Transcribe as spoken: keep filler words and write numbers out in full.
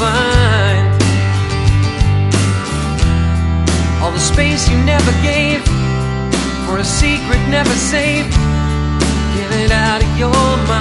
find all the space you never gave for a secret never saved. Get it out of your mind.